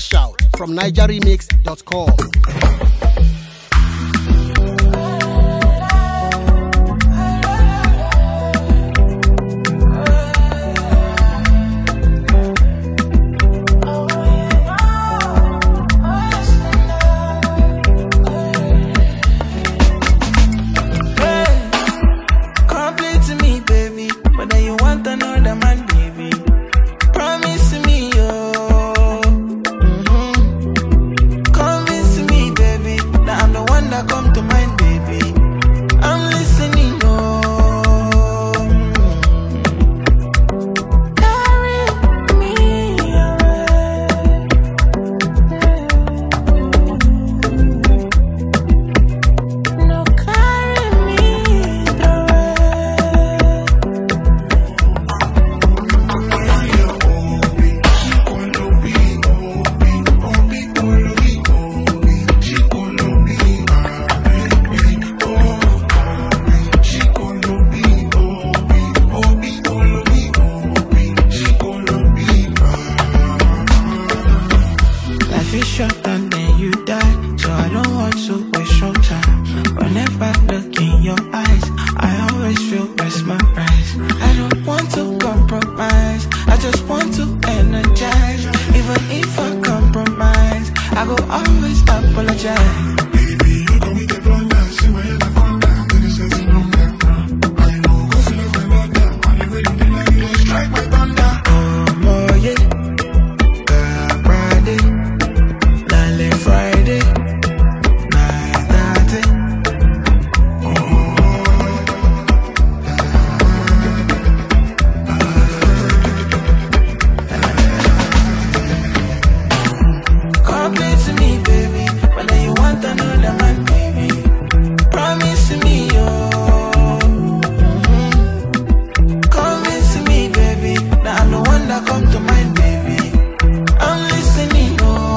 Fresh out from NigerRemix.com. Short and then you die, so I don't want to waste your time. Whenever I look in your eyes, I always feel mesmerized. I don't want to compromise, I just want to energize. Even if I compromise, I go always apologize. Baby, you got me the blunder, see my head up down. Then it says you know that I know, go feel like my mother. On every day like you just strike my thunder. Oh, more, yeah. Friday, night that it. Come play to me, baby. Whether you want another man, baby. Promise me, oh. Convince me, baby. Now I'm the one that come to mind, baby. I'm listening, oh.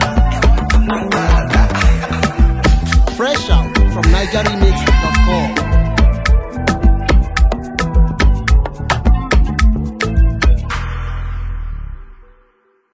Fresh out from NigerRemix.com.